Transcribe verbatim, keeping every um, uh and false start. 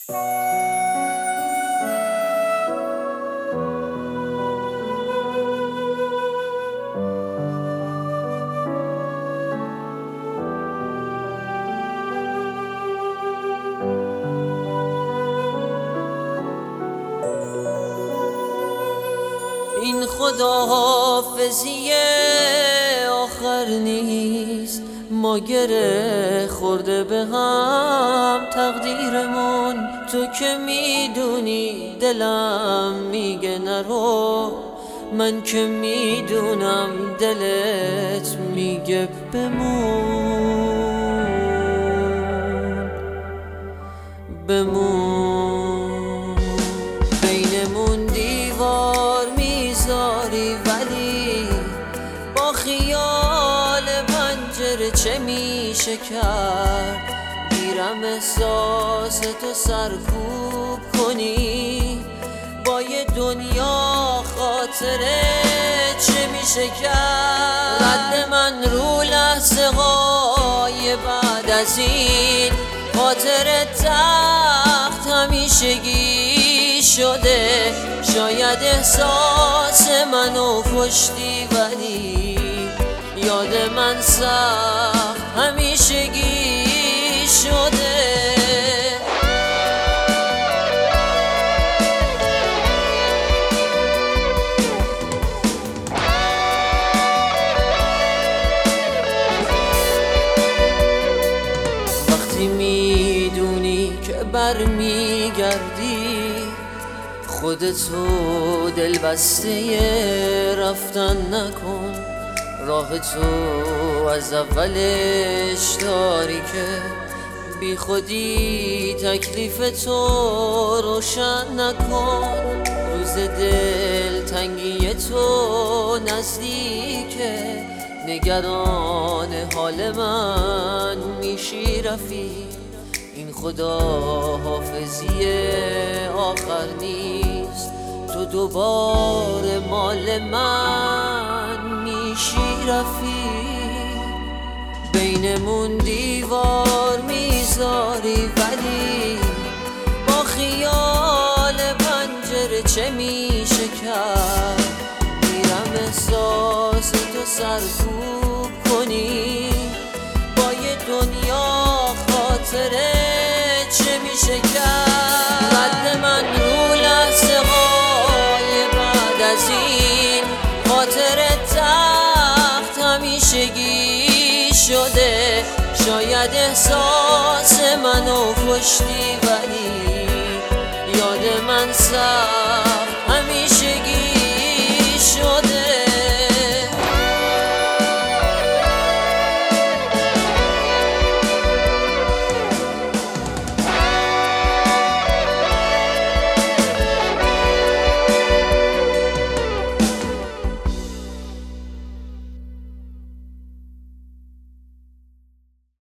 این خداحافظی آخر نیست، ما گره خورده به هم تقدیرمون. تو که میدونی دلم میگه نرو، من که میدونم دلت میگه بمون بمون. بینمون دیوار میذاری ولی با خیال پنجره چه میشه کرد؟ گیرم احساس تو سرکوب کنی با یه دنیا خاطره چه میشه کرد؟ رد من رو لحظه های بعد از این خاطر تخت همیشگی شده. شاید احساس منو کشتی ولی یاد من سخت همیشگی شده. وقتی میدونی که برمیگردی خودتو دل بسته رفتن نکن. راه تو از اولش داری که بی خودی تکلیف تو روشن نکن. روز دل تنگی تو نزدیکه، نگران حال من میشی رفیق. این خداحافظی آخر نیست، تو دوباره مال من میشی رفیق. بینمون دیوار میذاری ولی با خیال پنجره چه میشه کرد؟ میرم احساس تو سرکوب کنی با یه دنیا خاطره چه میشه کرد؟ رد من رو لحظه های بعد از این خاطر تخت همیشگی شده. شاید احساس منو کشتی ولی یاد من سخت